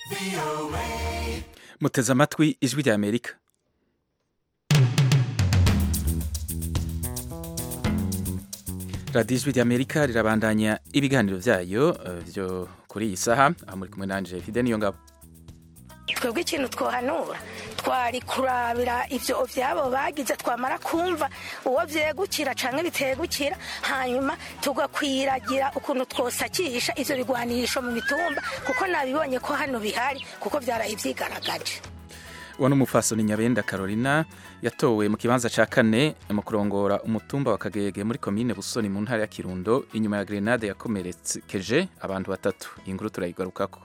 muteze amatwi ijwi rya Amerika. radiyo ijwi rya Amerika rirabandanya ibiganiro vyayo vyo kuri iyi saha, aho muri kumwe nanje Fide Niyongabo. Twebwe ikintu twohanura twari kurabira ivyo vyabo bagize, twamara kumva uwo vyegukira canke bitegukira, hanyuma tugakwiragira ukuntu twosakisha ivyo bigwanisho mu mitumba, kuko nabibonye ko hano bihari, kuko vyarayivyigaragaje. Uwo n'umupfasoni Nyabenda Carolina yatowe mu kibanza ca kane mu kurongora umutumba wa Kagege muri komine Busoni mu ntara ya Kirundo, inyuma ya grenade yakomerekeje abantu batatu. Inkuru turayigarukako.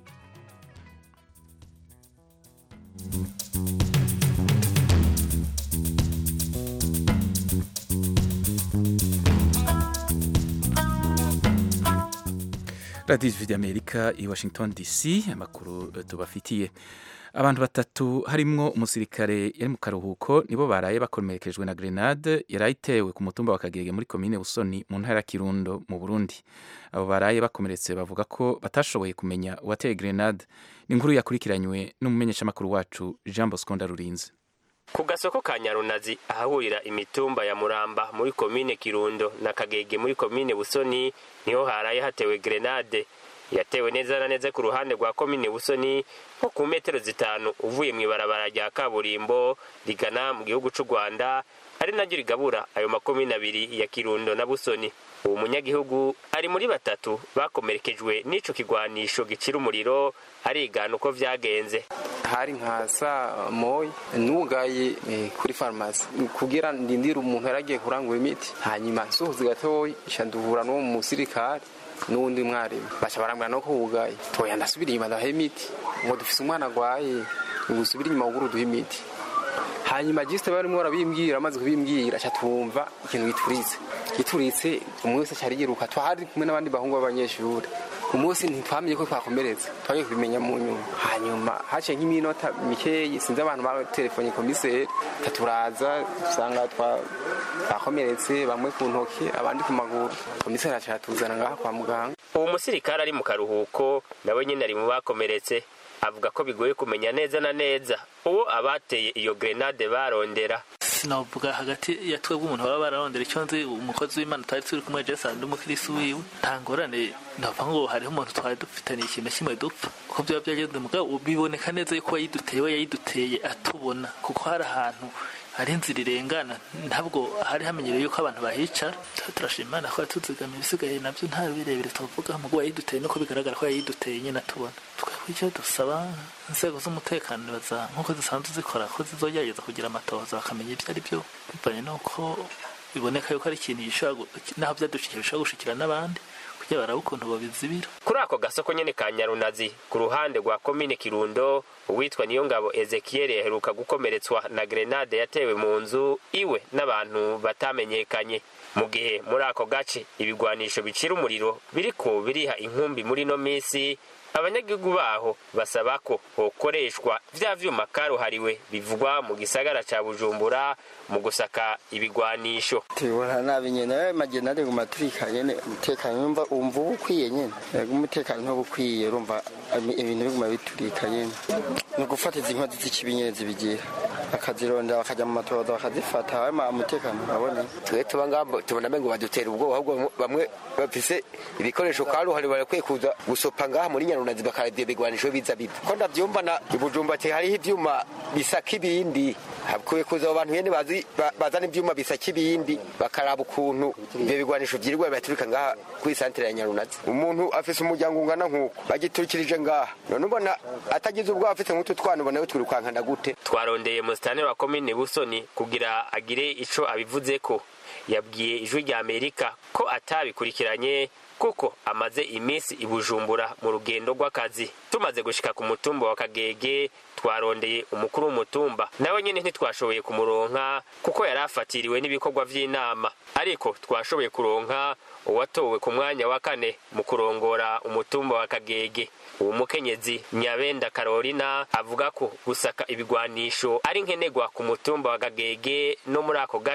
radiyo ijwi rya Amerika i Washington DC, amakuru tubafitiye. Abantu batatu harimwo umusirikare yari mu karuhuko nibo baraye bakomerekejwe na grenade yarayitewe ku mutumba wa Kagege muri komine Busoni mu ntara ya Kirundo mu Burundi. Abo baraye bakomeretse bavuga ko batashoboye kumenya uwateye grenade. Ni inkuru yakurikiranywe n'umumenyeshamakuru wacu Jean Bosco Ndarurinze. Ku gasoko ka Nyarunazi ahahurira imitumba ya Muramba muri komine Kirundo na Kagege muri komine Busoni niho haraye hatewe grenade. Yatewe neza na neza ku ruhande rwa komine Busoni nko ku metero 5 uvuye mu ibarabara rya kaburimbo rigana mu gihugu c'u Rwanda, ari naryo rigabura ayo makomine abiri ya Kirundo na Busoni. Uwo munyagihugu ari muri batatu bakomerekejwe n'ico kigwanisho gicira umuriro, arigana uko vyagenze. Hari nkasa moyi nugaye kuri farmasi kugira ndindira umuntu yaragiye kurangura imiti, hanyuma sohoze gatoyi shanduhura no mu musirikare n'undi mwarimu bacha barambwa no kugaye toya ndasubira inyuma ndahe imiti ngo dufise umwana gwaye ngusubira inyuma uguru duhe imiti. Hanyuma giste barimo barabimbwira, amaze kubimbwira acha tumva ikintu gituritse umwe wese cyari yiruka, twari kumwe n'abandi bahungu b'abanyeshuri. Umunsi ntitwamenye ko twakomeretse, twagiye kubimenya mu nyuma. Hanyuma hace nk'iminota mikeyi sinzi abantu ba telefone komiseri taturaza usanga twakomeretse, bamwe ku ntoki abandi ku maguru. Komiseri acatuzana ngaha kwa muganga. Uwo musirikare ari mu karuhuko nawe nyine ari mu bakomeretse, avuga ko bigoye kumenya neza na neza uwo abateye iyo grenade barondera. Sinavuga hagati ya twebwe umuntu baba bararondera icyo nzi, umukozi w'Imana twari turi kumwe Jesse ndi umukristo wiwe, ntangorane ndava ngo hariho umuntu twari dufitaniye ikintu kimwe dupfa. Uko byaba byagenze mugabo biboneka neza yuko yayiduteye atubona, kuko hari ahantu hari inzira irengana, ntabwo hari hamenyereye yuko abantu bahicara. Turashimana ko tuzigamira ibisigaye nabyo nta birebire tuvuga, mugabo yayiduteye nuko bigaragara ko yayiduteye nyine atubona. Twebwe dusaba inzego z'umutekano baza nkuko zisanzwe zikora ko zizogerageza kugira amatohoza bakamenya ibyo ari byo, bivanye nuko biboneka yuko ari ikintu naho byadushikira bishobora gushikira n'abandi kugira barabe ukuntu babizibira. Kuri ako gasoko nyene ka Nyarunazi ku ruhande rwa komine Kirundo, uwitwa Niyongabo Ezekiel yaheruka gukomeretswa na grenade yatewe mu nzu iwe n'abantu batamenyekanye. Mu gihe muri ako gace ibigwanisho bicira umuriro biriko biriha inkumbi muri no misi, abanyagihugu baho basaba ko hokoreshwa vya vyuma karuhariwe bivugwa mu gisagara ca Bujumbura mu gusaka ibigwanisho. Tibona nabi nyene magena ari gumatrika nyene umutekano umva ukwiye nyene, umutekano nko bukwiye urumva ibintu biguma biturika nyene, no gufata izinkozi z'ikibinyezi bigira akazironda bakajya mu matoza bakazifata, hama umutekano abone. Twe tubangambo tubona mengo badutera ubwo ahubwo bamwe bafise ibikoresho karuhari barakwiye kuza gusopa ngaha muri Nyarunazi bakaradiye bigwanisho biza bibi. Ko ndavyumva na Ibujumba te hariho ivyuma bisaka ibindi, habkuye kuza abantu yene bazana ivyuma bisaka ibindi bakaraba ukuntu ibyo bigwanisho byirwa baturika ngaha kuri santere ya Nyarunazi. Umuntu afise umuryango ungana nkuko bagiturikirije ngaha, none ubona atagize ubwo afite nk'utu twana ubona yo twirukankana gute. Twarondeye musitani wa komine Busoni kugira agire ico abivuze ko, yabwiye ijwi rya Amerika ko atabikurikiranye kuko amaze iminsi i Bujumbura mu rugendo rw'akazi. Tumaze gushika ku mutumba wa Kagege twarondeye umukuru w'umutumba, nawe nyene ntitwashoboye kumuronka kuko yarafatiriwe n'ibikorwa vy'inama, ariko twashoboye kuronka uwatowe ku mwanya wa kane mu kurongora umutumba wa Kagege. Uwo mukenyezi Nyabenda Carolina avuga ko gusaka ibigwanisho ari nkenegwa ku mutumba wa Kagege no muri ako gace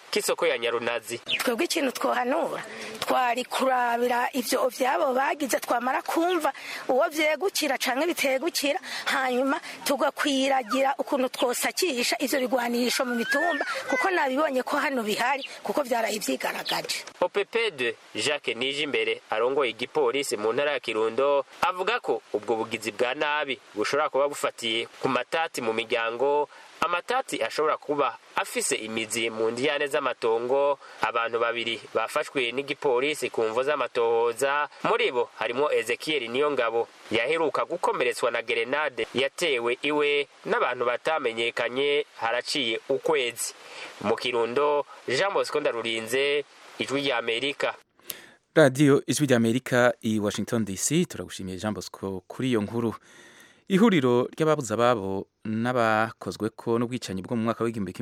k'isoko ya Nyarunazi. Twebwe ikintu twohanura twari kurabira ivyo vyabo bagize twamara kumva uwo vyegukira canke bitegukira hanyuma tugakwiragira ukuntu twosakisha ivyo bigwanisho mu mitumba kuko nabibonye ko hano bihari kuko vyarayivyigaragaje. OPP2 Jacques Nijimbere arongoye igipolisi mu ntara ya Kirundo avuga ko ubwo bugizi bwa nabi bushobora kuba bufatiye ku matati mu miryango, amatati ashobora kuba afise imizi mu ndiyane z'amatongo. Abantu babiri bafashwe n'igipolisi ku mvo z'amatohoza, muri bo harimo Ezekiel Niyongabo yaheruka gukomeretswa na grenade yatewe iwe n'abantu batamenyekanye haraciye ukwezi. Mu Kirundo, Jean Bosco Ndarurinze, Ijwi rya Amerika. Radio Ijwi rya Amerika i Washington DC. Turagushimiye Jean Bosco kuri iyo nkuru. Ihuriro ry'ababuza babo n'abakozwe ko n'ubwicanyi bwo mu mwaka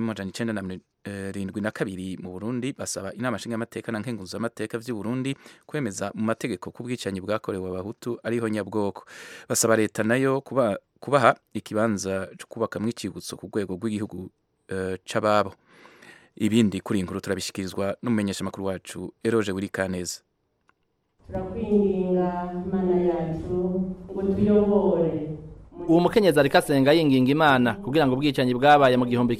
w'1972 mu Burundi basaba inama nshingamateka na nkenguzamateka vy'u Burundi kwemeza mu mategeko ku bwicanyi bwakorewe abahutu ariho nyabwoko. Basaba leta nayo kubaha ikibanza cyo kubaka mu icibutso ku rwego rw'igihugu c'ababo. Ibindi kuri inkuru turabishikirizwa n'umumenyesha makuru wacu Eroje Wirikaneza. Turakwinginga Mana yacu ngo tuyobore. Uwo mukenyezi ariko asenga yinginga Imana kugira ngo ubwicanyi bwabaye mu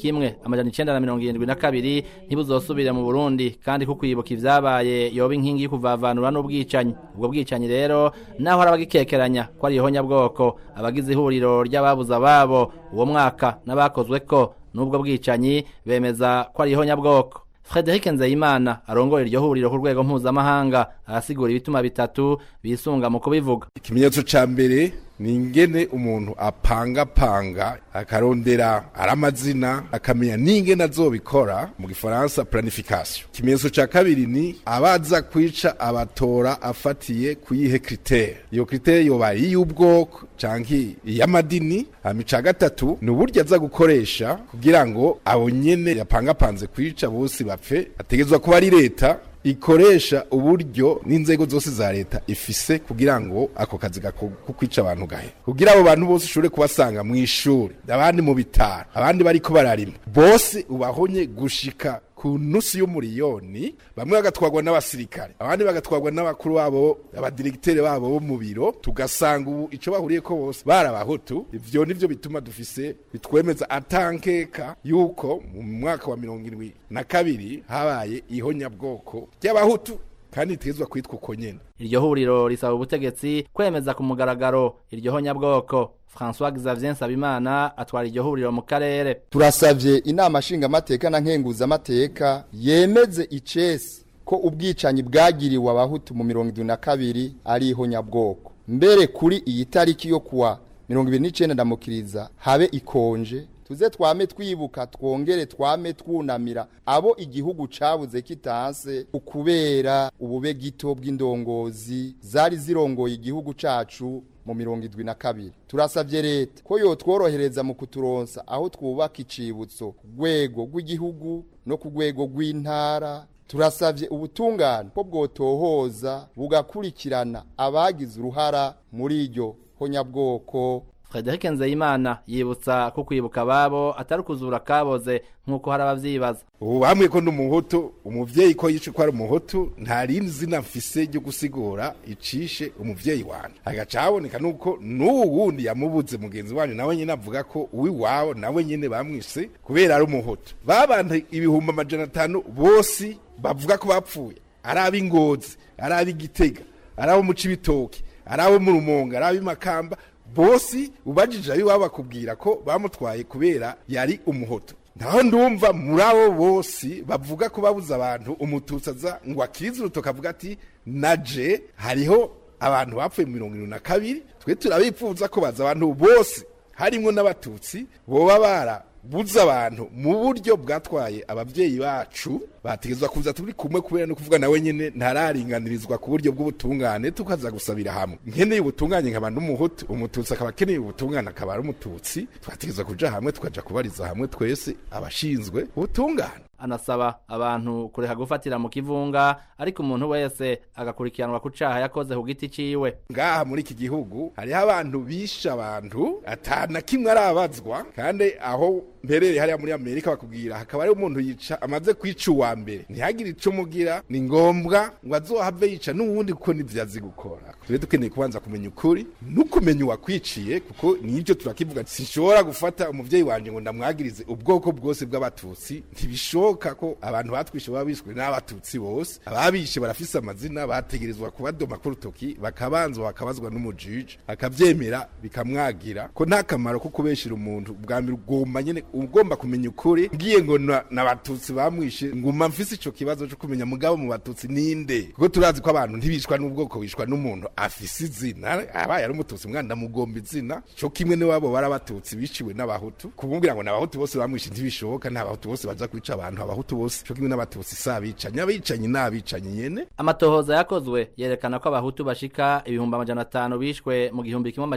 1972 ntibuzosubire mu Burundi kandi kuko kwibuka ivyabaye yoba inkingi y'ikuvavanura n'ubwicanyi. Ubwo bwicanyi rero naho arabagikekeranya ko ari ihonyabwoko, abagize ihuriro ry'ababuza babo uwo mwaka n'abakozwe ko n'ubwo bwicanyi bemeza ko ari ihonyabwoko. Frederic Nzeyimana arongoye iryo huriro ku rwego mpuzamahanga arasigura ibituma bitatu bisunga mu kubivuga. Ikimenyetso ca mbere ni ingene umuntu apanga akarondera aramazina akamenya n'ingene azobikora mu gifaransa planification. Ikimenyetso ca kabiri ni abaza kwica abatora afatiye kuyihe critère. Iyo critère yoba y'ubwoko canke y'amadini. Ca gatatu ni uburyo aza gukoresha kugira ngo abo nyene yapangapanze kwica bose bapfe. Ategezwa kuba ari leta ikoresha uburyo n'inzego zose za leta ifise kugira ngo ako kazi kukwica abantu gahe, kugira abo bantu bose ushure kubasanga mu ishuri, abandi mu bitaro, abandi bariko bararima, bose ubahonye gushika ku nusu y'umuriyoni. Bamwe bagatwagwa n'abasirikare, abandi bagatwagwa n'abakuru babo, abadirecteur babo bo mu biro, tugasanga ubu ico bahuriye ko bose barabahutu. Ivyo nivyo bituma dufise bitwemeza atankeka yuko mu mwaka wa 72 habaye ihonyabwoko ry'abahutu kandi itezwa kwitwa uko nyene. Iryo huriro risaba ubutegetsi kwemeza ku mugaragaro iryo honyabwoko. François Xavier Nsabimana atwara iryo huriro mu karere. Turasavye inama nshingamateka na nkenguzamateka yemeze icesi ko ubwicanyi bwagiriwe abahutu mu 72 ari ihonyabwoko. Mbere kuri iyi tariki yo kuwa 29 ndamukiriza habe ikonje, tuze twame twibuka twongere twame twunamira abo igihugu cabuze kitanse ukubera ubube gito bw'indongozi zari zirongoye igihugu cacu mu 72. Turasavye leta ko yotworohereza mu kuturonsa aho twubaka icibutso rwego rw'igihugu no ku rwego rw'intara. Turasavye ubutungane ko bwotohoza bugakurikirana abagize uruhara muri iryo honyabwoko. Frederic Nzeyimana yibutsa ko kwibuka babo atari kuzura kaboze nkuko hari abavyibaza. Ubu bamwe ko n'umuhutu, umuvyeyi ko yice ko ari umuhutu, nta rindi zina mfise ryo gusigura icishe umuvyeyi wanje. Agaca haboneka nuko n'uwundi yamubuze mugenzi wanyu nawe nyene avuga ko uwi wabo nawe nyene bamwise kubera ari umuhutu. Babanta 500 bose bavuga ko bapfuye, ari ab'Ingozi, ari ab'Igitega, ari abo mu Cibitoke, ari abo mu Rumonge, ari ab'Imakamba, bose ubajije ayo bakubwira ko bamutwaye kubera yari umuhutu. Naho ndumva muri abo bose bavuga ko babuza abantu umututsaza ngo akirize urutoka avuga ati naje hariho abantu bapfuye mu 72. Twe turabipfuza ko baza abantu bose harimo n'abatutsi boba barabuza abantu mu buryo bwatwaye abavyeyi bacu bategezwa kuza turi kumwe kubera no kuvuga nawe nyene ntararinganirizwa ku buryo bw'ubutungane tukaza gusabira hamwe. Nkeneye ubutungane nkaba n'umuhutu, umututsi akaba keneye ubutungane akaba ari umututsi, twategezwa kuja hamwe tukaja kubariza hamwe twese abashinzwe ubutungane. anasaba abantu kureka gufatira mu kivunga ariko umuntu wese agakurikiranwa ku caha yakoze ku giti ciwe. Ngaha muri iki gihugu hariho abantu bisha abantu atana kimwe arabazwa, kandi aho mperere hariya muri Amerika bakubwira hakaba ari umuntu yica amaze kwica uwa mbere ntihagire ico mugira, ni ngombwa ngo azohave yica n'uwundi kuko nivyo azi gukora. Tube dukeneye kubanza kumenya ukuri n'ukumenya uwakwiciye, kuko nivyo turakivuga. Sinshobora gufata umuvyeyi wanje ngo ndamwagirize ubwoko bwose bw'abatutsi, ntibishoka ko abantu batwishe babishwe n'abatutsi bose. Ababishe barafise amazina, bategerezwa kubadoma ku rutoki, bakabanza bakabazwa n'umujiji akavyemera bikamwagira ko nta kamaro ko kubeshira umuntu. Bwa mbere ugomba nyene ugomba kumenya ukuri. Ngiye ngo n'abatutsi bamwishe nguma mfise ico kibazo cyo kumenya mugabo mu batutsi ninde, kuko turazi ko abantu ntibishwa n'ubwoko, bishwa n'umuntu afise izina. Abaye ari umututsi mwana ndamugomba izina cyo kimwe ne wabo barabatutsi biciwe n'abahutu. Kuvumbira ngo n'abahutu bose bamwishe ntibishoboka, n'abahutu bose baza kwica abantu. Abahutu bose cyo kimwe n'abatutsi sabicanye, abicanye n'abicanye nyene. Amatohoza yakozwe yerekana ko abahutu bashika 500 bishwe mu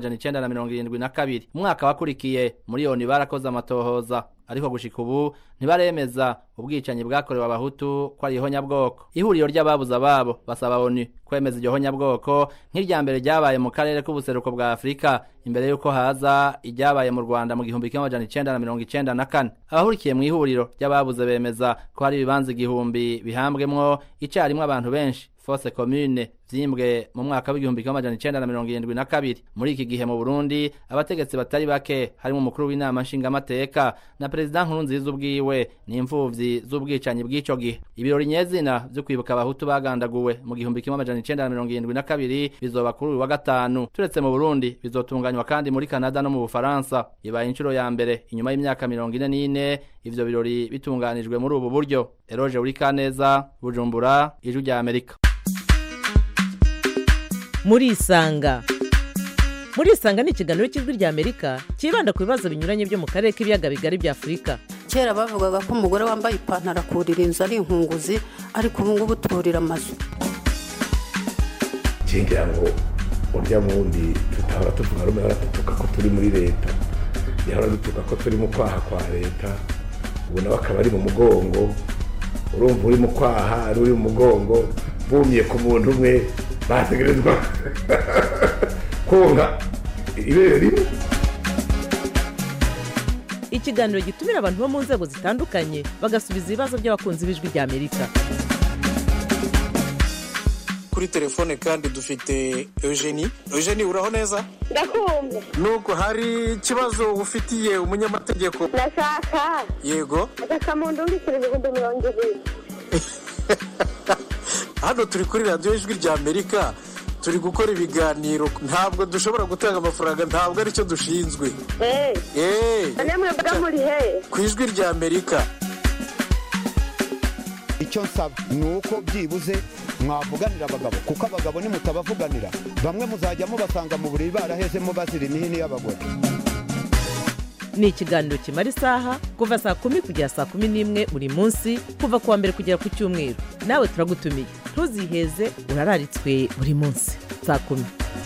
1972. Umwaka wakurikiye muri yoni barakoze amatohoza, ariko gushika ubu ntibaremeza ubwicanyi bwakorewe abahutu ko ari ihonyabwoko. Ihuriro ry'ababuza babo basaba ONU kwemeza iryo honyabwoko nk'irya mbere ryabaye mu karere k'ubuseruko bwa Afrika imbere yuko haza iryabaye mu Rwanda mu 1994. Abahurikiye mu ihuriro ry'ababuze bemeza ko hari ibibanza 1000 bihambwemwo icarimwe abantu benshi, fosse commune vyimbwe mu mwaka w'1972. Muri iki gihe mu Burundi abategetsi batari bake harimo umukuru w'inama nshingamateka na president Nkurunziza ubwiwe n'imfuvyi z'ubwicanyi bw'ico gihe. Ibirori nyezina vyo kwibuka abahutu bagandaguwe mu 1972 bizoba kuri uyu wa gatanu. Turetse mu Burundi bizotunganywa kandi muri Canada no mu Bufaransa. Ibaye incuro ya mbere inyuma y'imyaka 44 ivyo birori bitunganijwe muri ubu buryo. Eroje Urikaneza, Bujumbura, Ijwi rya Amerika. Murisanga ni ikiganiro cy'Ijwi rya Amerika kibanda ku bibazo binyuranye byo mu karere k'ibiyaga bigari bya Afrika. Kera bavugaga ko umugore wambaye ipantaro akurira inzu ari inkunguzi, ariko ubu ngubu turira amazu. Kingira ngo urya mundi tutahora tuvuga rumwe baratuka ko turi muri leta, yahora dutuka ko turi mu kwaha kwa leta, ubu nawe akaba ari mu mugongo. Urumva uri mu kwaha ari uri mu mugongo, bumye ku muntu umwe bategerezwa konga ibere rimwe. Ikiganiro gitumira abantu bo mu nzego zitandukanye bagasubiza ibibazo by'abakunzi b'Ijwi rya Amerika. Kuri telefone kandi dufite Eugenie. Uraho neza? Ndakumva. Nuko hari ikibazo ufitiye umunyamategeko? Ndashaka. Yego. Ndakamuntu ndikirije 200. Hano turi kuri radio Ijwi rya Amerika, turi gukora ibiganiro, ntabwo dushobora gutanga amafaranga, ntabwo ari cyo dushinzwe. Namwe bwa muri he? Ku Ijwi rya Amerika. Icyo nsaba nuko byibuze mwavuganira abagabo, kuko abagabo ni mutabavuganira bamwe muzajya mubasanga mu buriri barahezemo bazira imihini y'abagore. Ni ikiganiro kimara isaha kuva saa 10 kugera saa 11 buri munsi, kuva kuwa mbere kugera ku cyumweru. Nawe turagutumiye, ntuziheze, urararitswe buri munsi saa 10.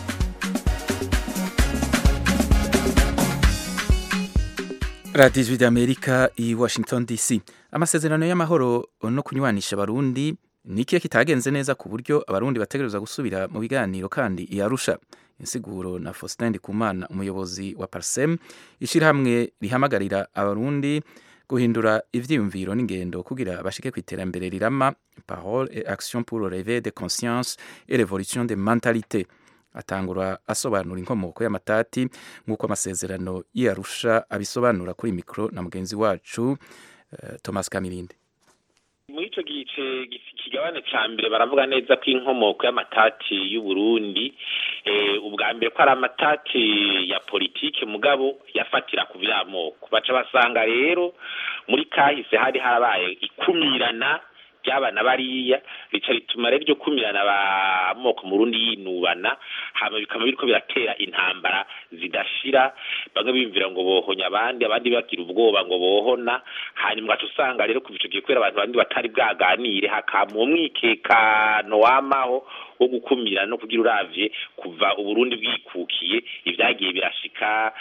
Radio Ijwi rya Amerika i Washington DC. Amasezerano y'amahoro no kunywanisha abarundi nikiye kitagenze neza ku buryo abarundi bategerezwa gusubira mu biganiro kandi iyarusha. Insiguro na Faustin Ndikumana, umuyobozi wa Parsem, ishirahamwe rihamagarira abarundi guhindura ivyiyumviro n'ingendo kugira bashike ku iterambere rirama, parole et action pour le réveil de conscience et l'évolution des mentalités. Atangura asobanura inkomoko y'amatati nk'uko amasezerano y'Arusha abisobanura kuri mikro na mugenzi wacu Thomas Kamirinde. Muri ico gice kigabane ca mbere baravuga neza ko inkomoko y'amatati y'u Burundi ubwa mbere ko ari amatati ya politike mugabo yafatira ku vy'amoko. Baca basanga rero muri kahise hari harabaye ikumirana ry'abana bariya rica rituma rero ryo kumirana abamoko mu Burundi yinubana hama bikama biriko biratera intambara zidashira bamwe bimvira ngo bohonya abandi bagira ubwoba ngo bohona hanyuma usanga rero kuva ico gihe kubera abantu bandi batari bwaganire hakamu umwikekano wamaho wo gukumira no kugira uravye kuva Uburundi bwikukiye ivyagiye birashika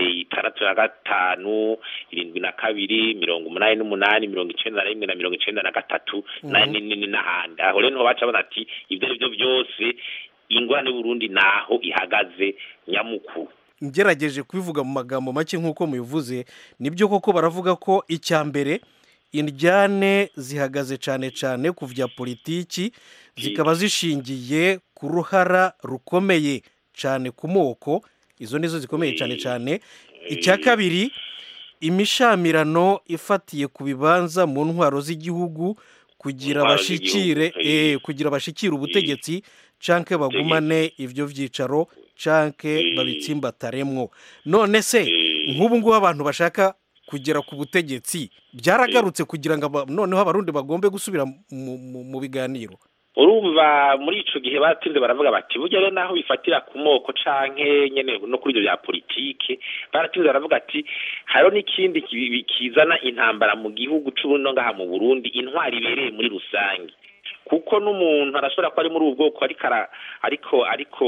65 72 88 91 na 93 n'ahandi aho rero baca bona ati ibyo byose ingwane Burundi naho ihagaze nyamukuru. Ngerageje kubivuga mu magambo make nk'uko mubivuze nibyo koko baravuga ko icyambere indyane zihagaze cyane ku vya politiki zikaba zishingiye ku ruhara rukomeye cyane ku moko izo nizo zikomeye cyane icya kabiri imishamirano ifatiye ku bibanza mu ntwaro z'igihugu kugira bashikire ubutegetsi canke bagumane ivyo vyicaro canke babitsimbataremwo none se nk'ubu ngubu abantu bashaka kugera ku butegetsi byaragarutse kugira ngo noneho abarundi bagombe gusubira mu biganiro urumva muri ico gihe batinze baravuga bati burya rero naho bifatira ku moko canke nyene no kuri ibyo bya politike baratinze baravuga ati hariho n'ikindi kizana intambara mu gihugu c'ubuno ngaha mu Burundi intwari ibereye muri rusange kuko n'umuntu arashobora ko ari muri ubwo bwoko ariko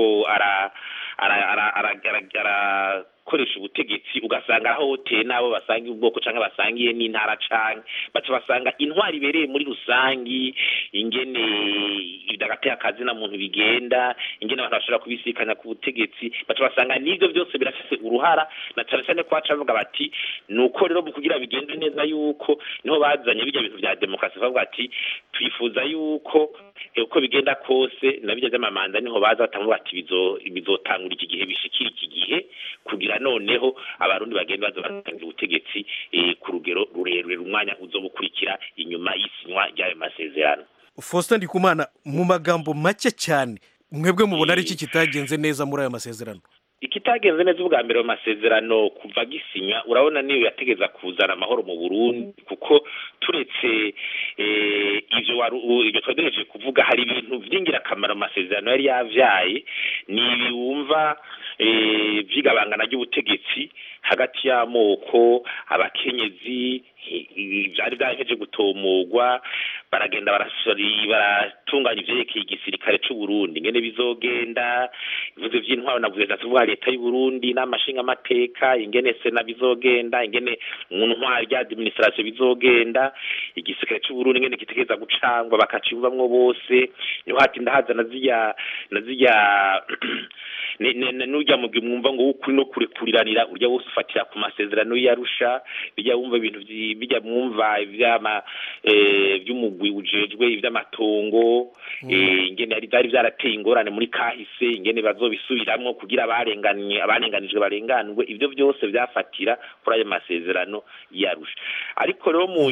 koresha ubutegetsi ugasanga aho hoteye nabo basangiye ubwoko canke basangiye n'intara canke baca basanga intwari ibereye muri rusangi ingene idagate akazi na muntu bigenda ingene abantu bashobora kubisikanya ku butegetsi baca basanga n'ivyo byose birafise uruhara na cyane ko bacavuga bati nuko rero kugira bigende neza yuko niho bazanye bijya bintu bya demokrasi bavuga ati twifuza yuko uko bigenda kose nabijya by'amamanda niho baza batamwe bati bizotangura iki gihe bishikira iki gihe kugira noneho abarundi bagenda baza batangira ubutegetsi ku rugero rurerure umwanya uzobukurikira inyuma y'isinywa ry'ayo masezerano. Faustin Ndikumana mu magambo make cyane mwebwe mubona ari iki kitagenze neza muri ayo masezerano? Ikitagenze neza ubwa mbere mu masezerano kuva gisinya urabona niyo yategeza kuzana amahoro mu Burundi kuko turetse ibyo twadereje kuvuga hari ibintu by'ingirakamaro mu masezerano yari yavyaye ni biwumva vyigabangana ry'ubutegetsi hagati y'amoko abakenyezi byari byaheje gutomogwa baragenda baratunganya ivyerekeye igisirikare c'u Burundi ngene bizogenda ivuze vy'intwaro navuze tuvuga leta y'u Burundi n'amashinga amateka ingene sena bizogenda ingene mu ntwaro rya administration bizogenda igisirikare c'u Burundi ngene kitegeza gucangwa bakacibamwo bose niho hati ndahaza nazija n'ujya mu mwumva ngo ukuri no kurekuriranira urya wose ufatira ku masezerano y'Arusha bijya wumva ibintu bijya mwumva ivyama by'umugwi ujejwe ivy'amatongo ingene ari byari byarateye ingorane muri kahise ingene bazobisubiramwo kugira abarenganijwe barenganwe ivyo byose byafatira kuri ayo masezerano y'Arusha ariko rero mu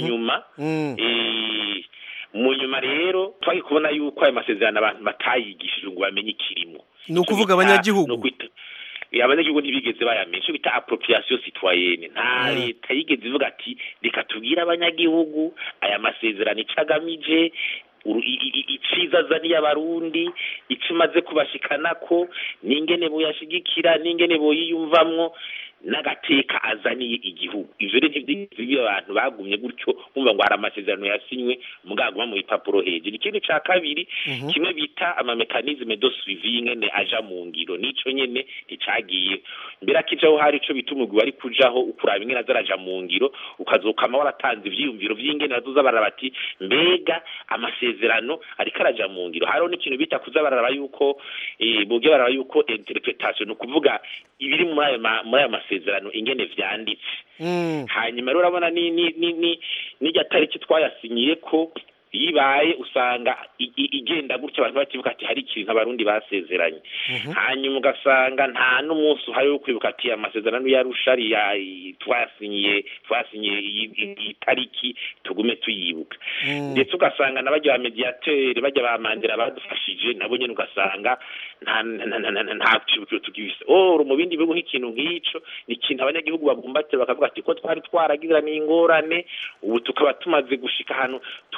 nyuma rero twari kubona yuko ayo masezerano abantu batayigishije ngo bamenye ikirimo ni ukuvuga abanyagihugu abanyagihugu ntibigeze bayamenye bita appropriation citoyenne nta leta yigeze ivuga ati reka tubwire abanyagihugu aya masezerano icagamije iciza zaniye abarundi ikimaze kubashikanako n'ingene boyashigikira n'ingene boyiyumvamwo n'agateka azaniye igihugu ivyo rero ntivyo abantu bagumye gutyo umva ngo hari amasezerano yasinywe mugaguma mu ipapuro hejuru ikindi ca kabiri kimwe bita ama mechanisme de suivi ngene aja mu ngiro nico nyene nticagiye mbere akijaho hari ico bitumugwa ari kujaho ukuraba ingene azaraja mu ngiro ukazokama waratanze ivyiyumviro vy'ingene bazoza barabati mbega amasezerano ariko araja mu ngiro hariho n'ikintu bita kuzabaraba yuko boge baraba yuko interpretation ukuvuga ibiri muri ayo masezerano ingene vyanditse hanyuma rero urabona n'ijya tariki twayasinyiye ko yibaye usanga igenda gutya abantu bakivuga ati hari ikintu abarundi basezeranye hanyuma ugasanga nta n'umunsi uhari wo kwibuka ati amasezerano y'Arusha twasinyiye itariki tugume tuyibuka ndetse ugasanga n'abajya mediateur bajya bamandira badufashije nabo nyene ugasanga nta kibuzo tugise mu bindi bihugu nk'ikintu nk'ico ni ikintu abanyagihugu bagumbatse bakavuga ati ko twari twaragira n'ingorane ubu tukaba tumaze gushika hano turonka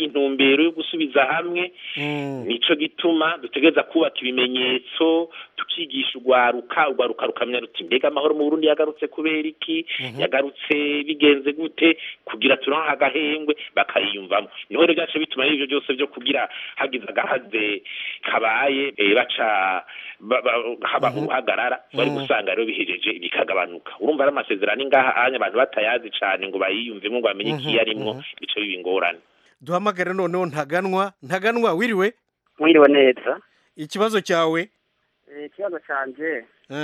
intumbero yo gusubiza hamwe nico gituma dutegereza kubaka ibimenyetso tukigisha urwaruka rukamenya ruti mbega amahoro mu Burundi yagarutse kubera iki yagarutse bigenze gute kugira turonka agahengwe bakayiyumvamo niho rero gace bituma ivyo byose byo kugira hagize agahaze kabaye baca haba uhagarara bari gusanga rero bihejeje bikagabanuka urumva ari amasezerano ingaha anya abantu batayazi cyane ngo bayiyumvemo ngo bamenye iki yarimwo bico bibingorane duhamagara noneho ntaganwa wiriwe neza ikibazo cyawe ikibazo canje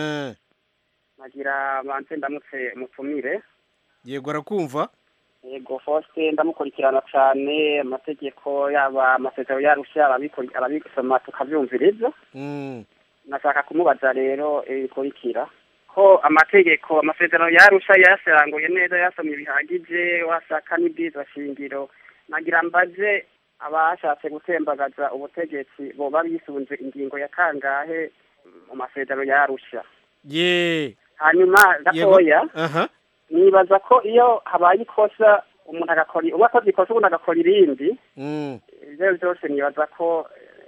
nagira banse ndamutse mutumire yego arakumva yego Faustin ndamukurikirana cyane amategeko yaba amasezerano yarusha arabisoma tukabyumviriza nashaka kumubaza rero ibikurikira ko amasezerano yarusha yaseranguye neza yasomye bihagije wasaka n'ibyiza shingiro nagira mbaze abashatse gutembagaza ubutegetsi boba bisunze ingingo ya kangahe mu masezerano yarusha hanyuma gatoya nibaza ko iyo habaye ikosa umuntu agakora uwakoze ikosa ubundi agakora irindi ibyo byose nibaza ko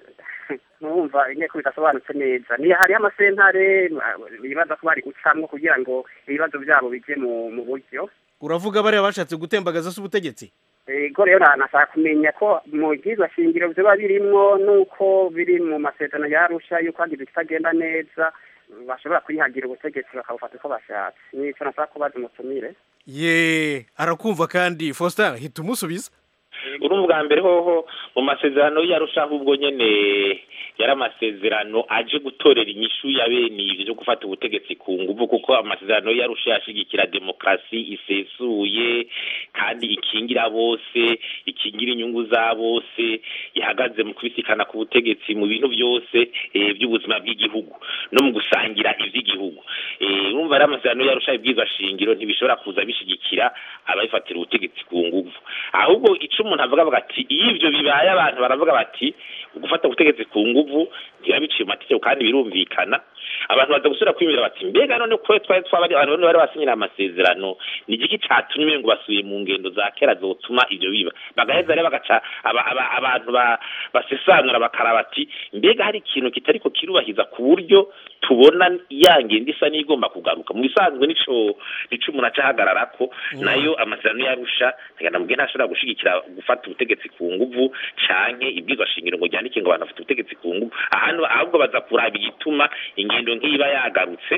numva inteko bidasobanutse neza niyo hariho amasentare bibaza ko bari gucamwo kugira ngo ibibazo byabo bijye mu buryo uravuga bariya bashatse gutembagaza se ubutegetsi ego rero nashaka kumenya ko mu bwiza shingiro biba birimwo nuko biri mu masezerano yarusha yuko hagize ikitagenda neza bashobora kwihagira ubutegetsi bakabufata uko bashatse nico nashaka kubaza umutumire arakumva kandi Faustin hita umusubiza urumva bwa mbere hoho mu masezerano yarusha ahubwo nyene yari amasezerano aje gutorera inyishu ya bene ivyo byo gufata ubutegetsi ku nguvu kuko amasezerano yarusha yashigikira demokrasi isesuye kandi ikingira bose ikingira inyungu za bose ihagaze mu kubisikana ku butegetsi mu bintu byose by'ubuzima bw'igihugu no mu gusangira ivy'igihugu urumva ari amasezerano yarusha ibwiza shingiro ntibishobora kuza bishigikira abayifatira ubutegetsi ku nguvu ahubwo ico umuntu avuga ati iyo ivyo bibaye abantu baravuga bati gufata ubutegetsi ku nguvu ntibabiciye mu mategeko kandi birumvikana abantu baza gusubira kwimira bati mbega none ko twabari abantu bari basinyira amasezerano ni igiki catumye ngo basuye mu ngendo za kera zotuma ivyo biba bagaheza rero bagaca abantu basesanura bakaraba ati mbega hari ikintu kitariko kirubahiza ku buryo tubona yangenda isa n'igomba kugaruka mu bisanzwe nico umuntu acahagararako nayo amasezerano yarusha ntaganamubwiye ntashobora gushigikira gufata ubutegetsi ku nguvu canke ibwizwa shingiro ngo ryandike ngo abantu bafite ubutegetsi ku nguvu ahubwo baza kuraba igituma ingendo nk'iba yagarutse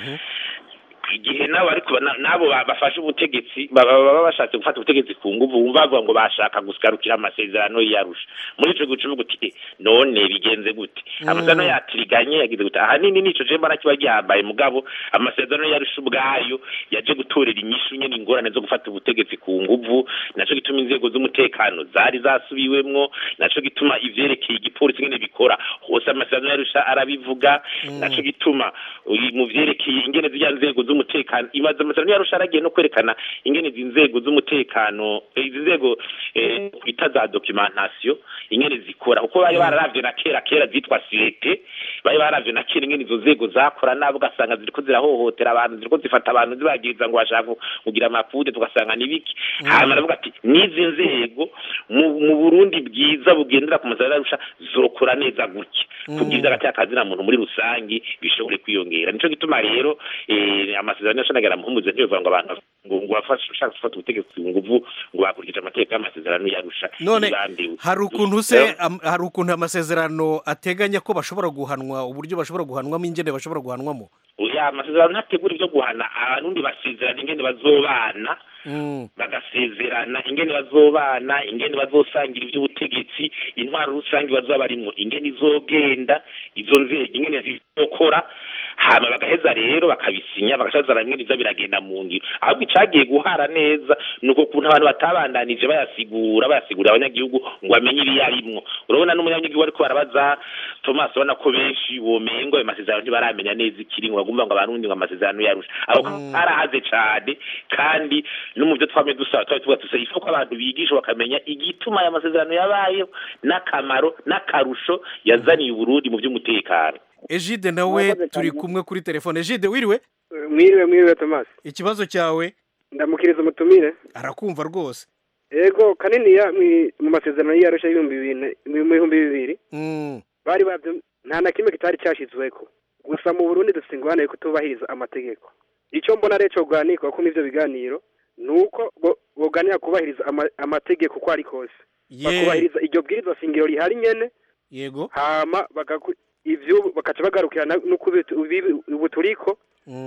igihe nabo ariko nabo bafashe ubutegetsi baba bashatse gufata ubutegetsi ku nguvu bumva bavuga ngo bashaka gusigarukira amasezerano yarusha muri ico guca uvuga uti none bigenze gute amasezerano yatiriganye yagize gute ahanini nico je mbona kiba gihambaye mugabo amasezerano yarusha ubwayo yaje gutorera inyishu nyene ingorane zo gufata ubutegetsi ku nguvu naco gituma inzego z'umutekano zari zasubiwemwo naco gituma ivyerekeye igipolisi nyene bikora hose amasezerano yarusha arabivuga naco gituma mu vyerekeye ingene z'ya nzego z'umutekano imaze amasezerano yarusha aragiye no kwerekana ingene inzego z'umutekano inzego kwita za documentation ingene zikora kuko bari bararavye na kera zitwa sirete bari baravye na kera ingene izo nzego zakora nabo gasanga ziriko zirahohotera abantu ziriko zifata abantu zibagiriza ngo bashaka kugira amafude tugasanga nibiki hama aravuga ati nizi nzego mu Burundi bwiza bugendera ku masezerano yarusha zokora neza gutya kugira agati akazina muntu muri rusangi bishobore kwiyongera nico gituma rero amasezerano yashanagira muhumuze ntibivuga ngo abantu ngo bafashe ushaka gufata ubutegetsi nguvu ngo bakurikije amategeko y'amasezerano yarusha none hari ukuntu amasezerano ateganya ko bashobora guhanwa uburyo bashobora guhanwamo ingene bashobora guhanwamo amasezerano ntategura ibyo guhana abarundi basezerana ingene bazobana bagasezerana ingene bazobana ingene bazosangira iby'ubutegetsi intwaro rusange bazoba barimo ingene izogenda izo nzego ingene zizokora hama bagaheza rero bakabisinya bagashazana ingene iza biragenda mu ngiro ahubwo icagiye guhara neza nuko kuntu abantu batabandanije bayasigurira abanyagihugu ngo bamenye ibi yarimwo urabona n'umunyagihugu ariko barabaza Thomas ubona ko benshi bomengo amasezerano ntibaramenya neza ikiri ngo bagumva ngo abarundi ngo amasezerano yarusha aho arahaze cyane kandi no mu byo twame dusaba tuvuga tuseyifa ko abantu bigisha bakamenya igituma aya masezerano yabayeho n'akamaro n'akarusho yazaniye Burundi mu by'umutekano Egide nawe turi kumwe kuri telefone Egide wiriwe mwiriwe Thomas ikibazo cyawe ndamukiriza umutumire arakumva rwose ego kaniniya mu masezerano y'Arusha y'ibihumbi bibiri bari babyo nta na kimwe kitari cyashizweko gusa mu Burundi dufite ingorane yo kutubahiriza amategeko icyo mbona rero cyoganirwa ko n'ivyo biganiro nuko boganira kubahiriza amategeko ko ari kose bakubahiriza iryo bwirizwa shingiro rihari nyene yego hama ivyo bakaca bagarukirana ubuturiko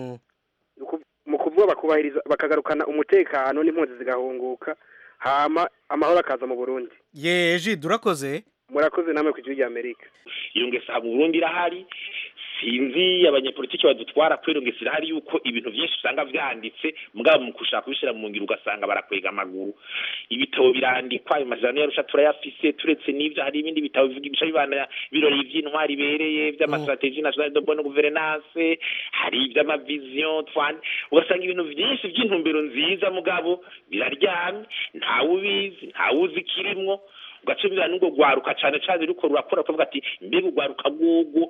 mu kuvuga bakubahiriza bakagarukana umutekano n'impunzi zigahunguka hama amahoro akaza mu Burundi yeji durakoze murakoze namwe ku gihugu Amerika iyo ngesa mu Burundi irahari sinzi abanyepolitiki badutwara kwero ngesa irahari yuko ibintu byinshi usanga vyanditse mugabo mu kushaka kubishira mu ngiro ugasanga barakwega amaguru ibitabo birandikwa ayo majana yarusha turayafise turetse n'ivyo hari ibindi bitabo bivuga ibice bibana birori vy'intwari bereye vy'amastrategie nationale de bonne gouvernance hari ivy'amavision ugasanga ibintu byinshi by'intumbero nziza mugabo biraryamye ntawubizi ntawuzi kirimwo ugacumira n'ubwo gwaruka cyane cyane ruko rurakora kuvuga ati mbega ugwaruka gugu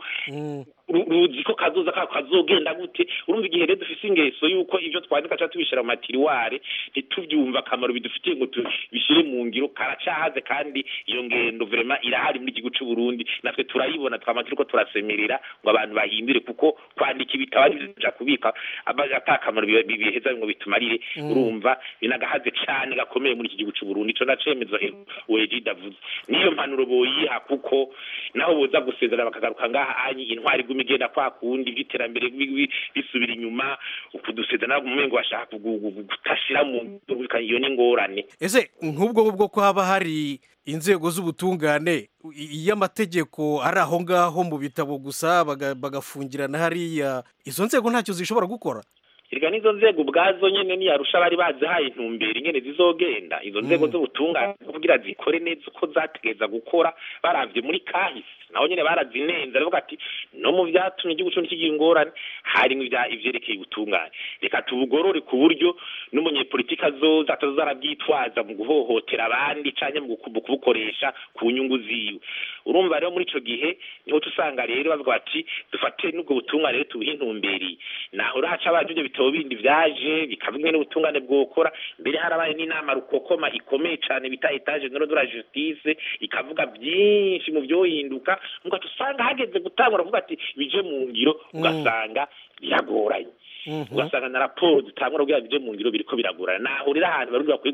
ruzi ko kazoza kazogenda gute urumva igihe rero dufise ingeso yuko ivyo twandika cyane tubishira mu matiriware ntituvyumva akamaro bidufitiye ngo tubishire mu ngiro karacahaze kandi iyo ngendo vraiment irahari muri igihugu cy'u Burundi natwe turayibona twamaze ko turasemerera ngo abantu bahindure kuko kwandika ibitabo bija kubika atakamaro biheza ngo bitumarire urumva binagahaze cyane gakomeye muri iki gihugu cy'u Burundi cyo nacemezwa weji davuze niyo mpanuro boyiha kuko naho boza gusezera bakagaruka ngaha anyi intwari gumigenda kwa kundi byiterambere bisubira inyuma ukudusezana mu mengo bashaka gutashira mu iyo n'ingorane ese nk'ubwo ko haba hari inzego z'ubutungane y'amategeko ari aho ngaho mu bitabo gusa bagafungirana hariya izo nzego ntacyo zishobora gukora irga nizo nzego ubwazo nyene ni yarusha bari bazihaye intumbero ingene zizogenda izo nzego z'ubutungane kugira zikore neza uko zategeza gukora baravye muri kahise naho nyene barazinenza aravuga ati no mu vyatumye igihugu cyo kigira ingorane hari ivyerekeye ubutungane reka tubugorore ku buryo n'umunyepolitika azoza atazarabyitwaza mu guhohotera abandi canke mu kubukoresha ku nyungu ziwe urumva rero muri ico gihe niho tusanga rero bavuga bati dufate n'ubwo butungane rero tubihe intumberi naho raca abajuje ibitabo bindi vyaje bikavuga n'ubutungane bwokora mbere harabaye n'inama rukokoma ikomeye cane bita etage de la justice ikavuga byinshi mu byohinduka mugato usanga hageze gutangura kuvuga ati bije mu ngiro ugasanga biragoranye ugasanga na raporo zitangura kugira bije mu ngiro biriko biragorana naho rero ahantu barubira kuri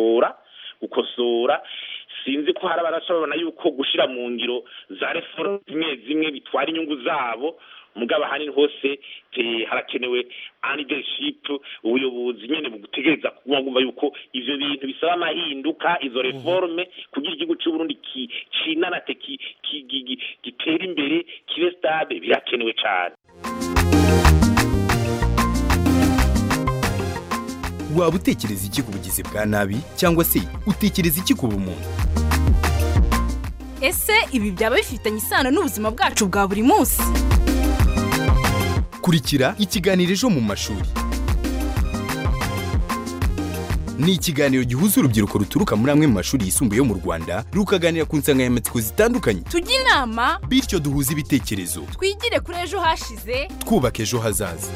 gukosora sinzi ko hari abarashobora yuko gushira mu ngiro za reforme zimwe bitwara inyungu zabo mugaba hanini hose harakenewe leadership ubuyobozi nyene bugutegereza kumva yuko ivyo bintu bisaba amahinduka izo reforme kugira igihugu cy'u Burundi cinana gitera imbere kibe stable birakenewe cyane waba utekereza iki ku bugizi bwa nabi cyangwa se utekereza iki ku bumuntu ese ibi byaba bifitanye isano n'ubuzima bwacu bwa buri munsi kurikira ikiganiro ejo mu mashuri ni ikiganiro gihuza urubyiruko ruturuka muri amwe mu mashuri yisumbuye yo mu Rwanda rukaganira ku nsanganyamatsiko zitandukanye tujye inama bityo duhuze ibitekerezo twigire kuri ejo hashize twubaka ejo hazaza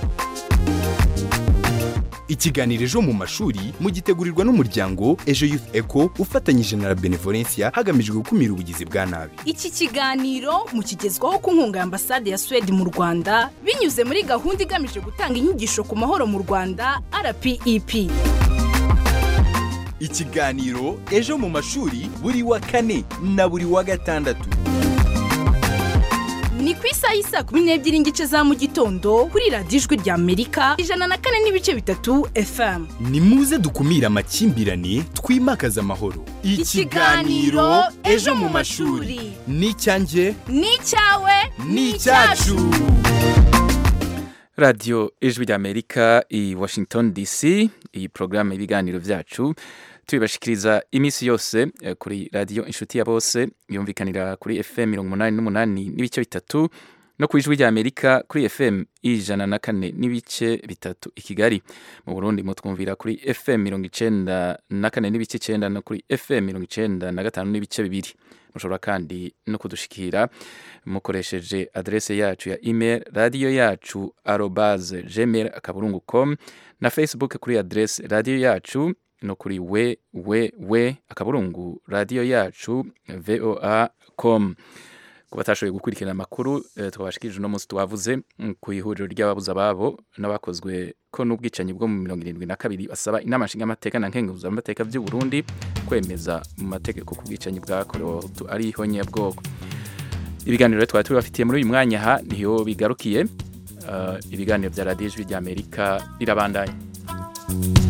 ikiganiro ejo mu mashuri mugitegurirwa n'umuryango Ejo Youth Eco ufatanyije na Benevolencia hagamijwe gukumira ubugizi bwa nabi. Iki kiganiro mukigezwaho ku nkunga ya Ambasade ya Sweden mu Rwanda binyuze muri gahunda igamije gutanga inyigisho ku mahoro mu Rwanda RPEP. Ikiganiro ejo mu mashuri buri wa kane na buri wa gatandatu. Ni ku isaha y'isa 12:30 za mu gitondo kuri radiyo Ijwi rya Amerika 104.3 FM. Ni muze dukumira amakimbirane twimakaza amahoro. Ikiganiro ejo mu mashuri. Ni cyanjye, ni cyawe, ni cyacu. Radio Ijwi rya Amerika i Washington DC, iyi programme y'ibiganiro vyacu tubashikiriza imisi yose kuri radio Inshuti ya Bose yumvikanira kuri FM 88 n'ibice bitatu no ku Ijwi rya Amerika kuri FM 104 n'ibice bitatu i Kigali. Mu Burundi mutwumvira kuri FM 94 n'ibice 9 no kuri FM 95 n'ibice bibiri. Mushobora kandi no kudushikira mukoresheje adresse yacu ya email radio yacu @gmail.com na Facebook kuri adresse radio yacu no kuri we akaburungu radio yacu voa.com. Ku batashoboye gukurikirana amakuru twabashikirije no munsi twavuze ku ihuriro ry'ababuza babo n'abakozwe ko n'ubwicanyi bwo mu 72 basaba inama nshingamateka na nkenguzamateka by'u Burundi kwemeza mu mategeko ku bwicanyi bwakorewe ari ihonyabwoko. Ibiganiro twari tubafitiye muri uyu mwanya ha niyo bigarukiye. Ibiganiro bya Radio Ijwi ry'Amerika birabandanya.